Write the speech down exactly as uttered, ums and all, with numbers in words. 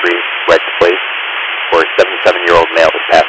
three, red plate, for a seventy-seven-year-old male that passed